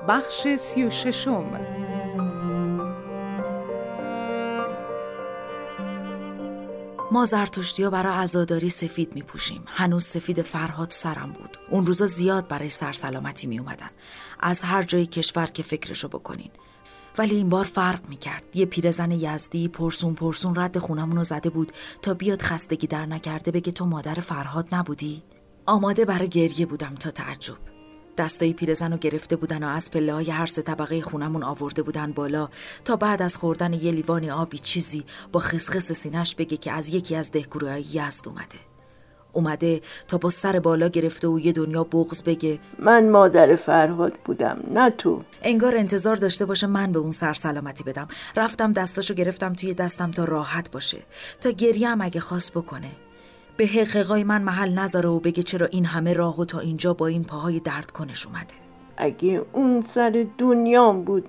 بخش 36. ما زرتشتی‌ها برای عزاداری سفید می پوشیم. هنوز سفید فرهاد سرم بود. اون روزا زیاد برای سرسلامتی می اومدن، از هر جای کشور که فکرشو بکنین. ولی این بار فرق می کرد. یه پیرزن یزدی پرسون رد خونمونو زده بود تا بیاد خستگی در نکرده بگه تو مادر فرهاد نبودی؟ آماده برای گریه بودم تا تعجب. دستای پیرزنو گرفته بودن و از پله‌های هر 3 طبقه خونمون آورده بودن بالا تا بعد از خوردن یه لیوان آبی چیزی با خسخس سینه‌اش بگه که از یکی از دهکروهای یزد اومده تا با سر بالا گرفته و یه دنیا بغض بگه من مادر فرهاد بودم نه تو. انگار انتظار داشته باشه من به اون سلامتی بدم. رفتم دستاشو گرفتم توی دستم تا راحت باشه، تا گریه هم اگه خواست بکنه، به حقیقای من محل نذاره و بگه چرا این همه راهو تا اینجا با این پاهای درد کنش اومده. اگه اون سر دنیام بود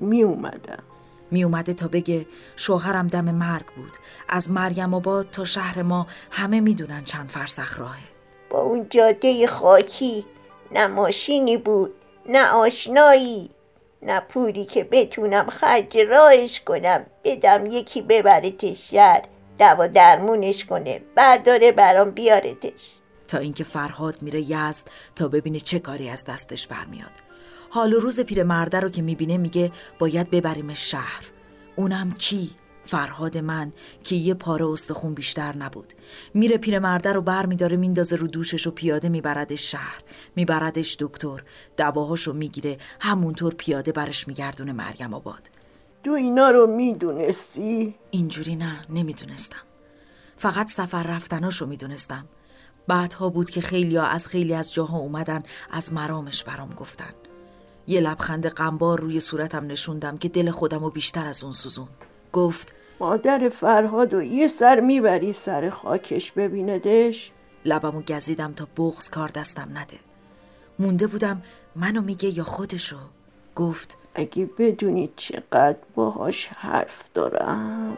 می اومده تا بگه شوهرم دم مرگ بود، از مریم آباد تا شهر ما همه میدونن چند فرسخ راهه. با اون جاده خاکی نه ماشینی بود نه آشنایی، نه پولی که بتونم خرج راهش کنم بدم یکی ببرتش شهر دوا درمونش کنه برداره برام بیارتش. تا اینکه فرهاد میره یزد تا ببینه چه کاری از دستش برمیاد. حال و روز پیرمرده رو که میبینه میگه باید ببریمش شهر. اونم کی؟ فرهاد من که یه پاره استخون بیشتر نبود. میره پیرمرده رو برمیداره میندازه رو دوشش و پیاده میبردش شهر، میبردش دکتر، دواهاشو میگیره، همونطور پیاده برش میگردونه مریم آباد. تو اینا رو میدونستی؟ اینجوری نه، نمیدونستم. فقط سفر رفتناشو میدونستم. بعدها بود که خیلی از جاها اومدن از مرامش برام گفتن. یه لبخند غمبار روی صورتم نشوندم که دل خودمو بیشتر از اون سوزون. گفت مادر فرهادو یه سر میبری سر خاکش ببیندش؟ لبمو گزیدم تا بغض کار دستم نده. مونده بودم منو میگه یا خودشو. گفت اگه بدونی چقدر باهاش حرف دارم.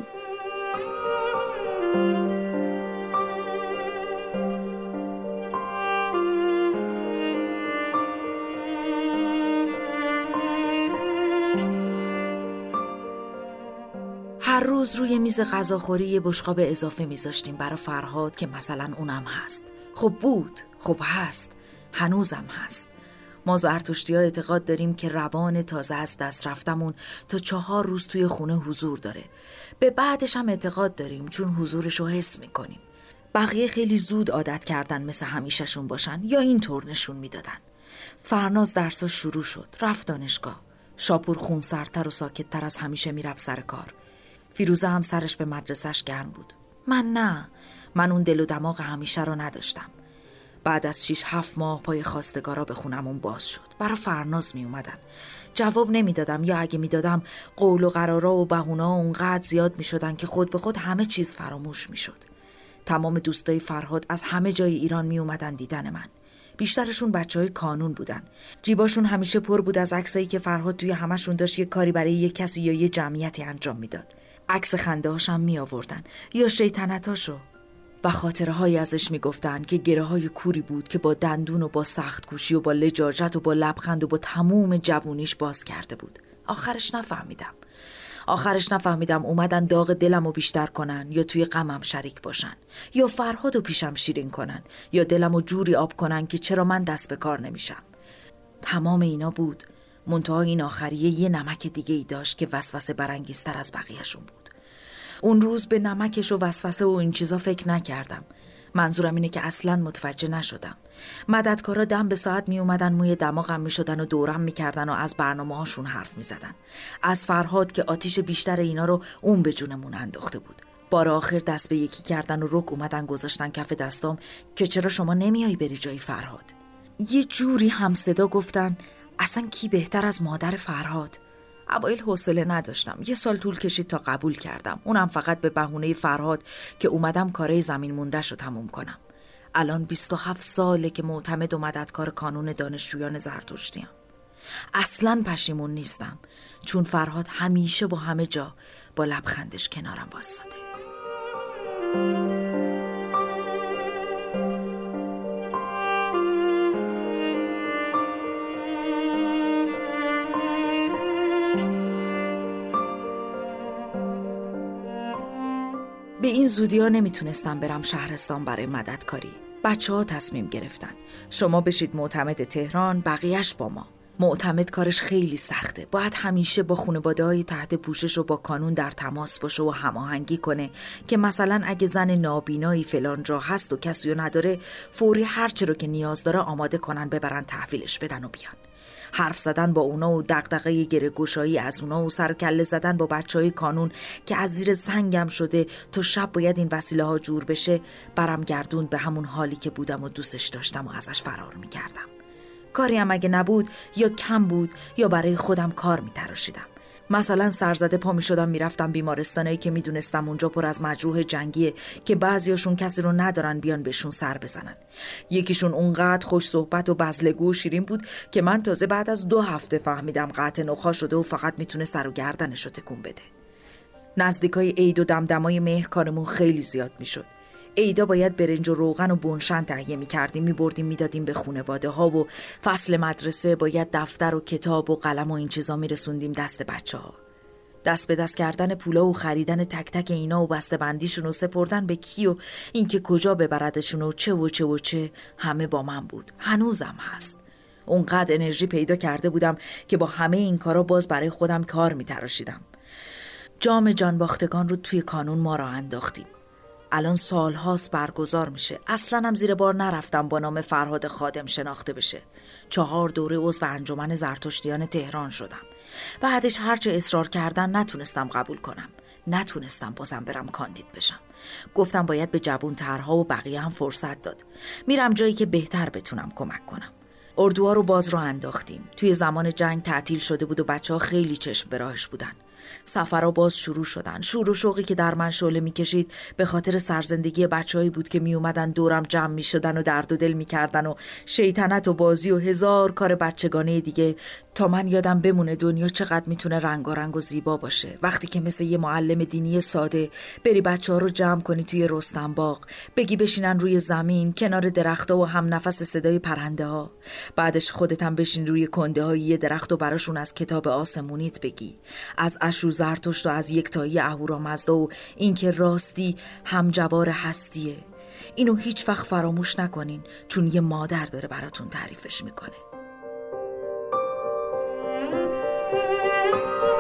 هر روز روی میز غذاخوری یه بشقاب اضافه میذاشتیم برای فرهاد که مثلا اونم هست. خب بود، خب هست، هنوزم هست. ما زرتشتی‌ها اعتقاد داریم که روان تازه از دست رفتمون تا 4 روز توی خونه حضور داره. به بعدش هم اعتقاد داریم چون حضورشو حس میکنیم. بقیه خیلی زود عادت کردن مثل همیشهشون باشن یا اینطور نشون میدادن. فرناز درساش شروع شد، رفت دانشگاه. شاپور خونسردتر و ساکتتر از همیشه میرفت سر کار. فیروزه هم سرش به مدرسش گرم بود. من نه، من اون دل و دماغ همیشه رو نداشتم. بعد از 6-7 ماه پای خواستگارا به خونمون باز شد. برای فرناز می اومدن. جواب نمی دادم یا اگه می دادم قول و قرارا و بهونا اونقدر زیاد می شدن که خود به خود همه چیز فراموش می شد. تمام دوستای فرهاد از همه جای ایران می اومدن دیدن من. بیشترشون بچهای کانون بودن. جیباشون همیشه پر بود از عکسایی که فرهاد توی همشون داشت یه کاری برای یه کسی یا یه جمعیتی انجام میداد. عکس خنده‌هاشم می آوردن یا شیطنتاشو. و خاطره‌هایی ازش میگفتن که گره‌های کوری بود که با دندون و با سخت کوشی و با لجاجت و با لبخند و با تموم جوونیش باز کرده بود. آخرش نفهمیدم اومدن داغ دلمو بیشتر کنن یا توی غمم شریک باشن، یا فرهادو پیشم شیرین کنن، یا دلمو جوری آب کنن که چرا من دست به کار نمیشم. تمام اینا بود. منتها این آخریه یه نمک دیگه ای داشت که وسوسه برانگیزتر از بقیه‌شون بود. اون روز به نمکش و وسوسه و این چیزا فکر نکردم. منظورم اینه که اصلاً متوجه نشدم. مددکارا دم به ساعت می اومدن موی دماغم می شدن و دورم می کردن و از برنامه هاشون حرف می زدن. از فرهاد که آتیش بیشتر اینا رو اون به جونمون انداخته بود. بار آخر دست به یکی کردن و رک اومدن گذاشتن کف دستام که چرا شما نمیایی بری جای فرهاد. یه جوری هم صدا گفتن اصلا کی بهتر از مادر فرهاد. اوایل حوصله نداشتم. 1 سال طول کشید تا قبول کردم. اونم فقط به بهونه فرهاد که اومدم کارای زمین مونده‌شو تموم کنم. الان 27 ساله که معتمد و مددکار کانون دانشجویان زرتشتی‌ام. اصلاً پشیمون نیستم چون فرهاد همیشه و همه جا با لبخندش کنارم واسطه. به این زودی‌ها نمیتونستم برم شهرستان برای مددکاری. بچه‌ها تصمیم گرفتن شما بشید معتمد تهران، بقیه‌اش با ما. معتمد کارش خیلی سخته، باید همیشه با خانواده‌های تحت پوشش و با قانون در تماس باشه و هماهنگی کنه که مثلا اگه زن نابینایی فلان جا هست و کسی رو نداره، فوری هرچی رو که نیاز داره آماده کنن ببرن تحویلش بدن و بیان. حرف زدن با اونا و دغدغه گره‌گشایی از اونا و سر و کله زدن با بچهای قانون که از زیر سنگم شده تا شب باید این وسیله ها جور بشه، برم گردوند به همون حالی که بودم و دوستش داشتم و ازش فرار می‌کردم. کاری هم اگه نبود یا کم بود یا برای خودم کار می‌تراشیدم. مثلا سرزده پا می‌شدم میرفتم بیمارستانایی که میدونستم اونجا پر از مجروح جنگیه که بعضیاشون کسی رو ندارن بیان بهشون سر بزنن. یکیشون اونقدر خوش صحبت و بزلگو و شیرین بود که من تازه بعد از 2 هفته فهمیدم قطع نخاع شده و فقط میتونه سر و گردنش رو تکون بده. نزدیکای عید و دمدمای مهر کارمون خیلی زیاد میشد. عیدا باید برنج و روغن و بنشن تهیه می‌کردیم، می‌بردیم میدادیم به خانواده‌ها و فصل مدرسه باید دفتر و کتاب و قلم و این چیزا میرسوندیم دست بچه‌ها. دست به دست کردن پولا و خریدن تک تک اینا و بسته‌بندیشون و سپردن به کی و اینکه کجا ببردشون و چه همه با من بود. هنوزم هست. اونقدر انرژی پیدا کرده بودم که با همه این کارا باز برای خودم کار می‌تراشیدم. جام جانباختگان رو توی کانون ما را انداختیم. الان سالهاست برگزار میشه. اصلا هم زیر بار نرفتم با نام فرهاد خادم شناخته بشه. 4 دوره عضو انجمن زرتشتیان تهران شدم. بعدش هرچه اصرار کردن نتونستم قبول کنم. نتونستم بازم برم کاندید بشم. گفتم باید به جوان‌ترها و بقیه هم فرصت داد. میرم جایی که بهتر بتونم کمک کنم. اردوها رو باز رو انداختیم. توی زمان جنگ تعطیل شده بود و بچه‌ها خیلی چشم به راهش بودن. سفرها باز شروع شدن. شور و شوقی که در من شعله می‌کشید به خاطر سرزندگی بچه‌هایی بود که میومدن دورم جمع می‌شدن و درد و دل می‌کردن و شیطنت و بازی و هزار کار بچگانه دیگه، تا من یادم بمونه دنیا چقدر میتونه رنگارنگ و زیبا باشه. وقتی که مثل یه معلم دینی ساده بری بچه‌ها رو جمع کنی توی رستم باغ، بگی بشینن روی زمین کنار درخت‌ها و هم نفس صدای پرنده‌ها. بعدش خودت هم بشین روی کنده‌های یه درخت و براشون از کتاب آسمونیت بگی، از اشو زرتشت و از یکتایی اهورامزدا و اینکه راستی هم جوار هستیه. اینو هیچ وقت فراموش نکنین، چون یه مادر داره براتون تعریفش میکنه.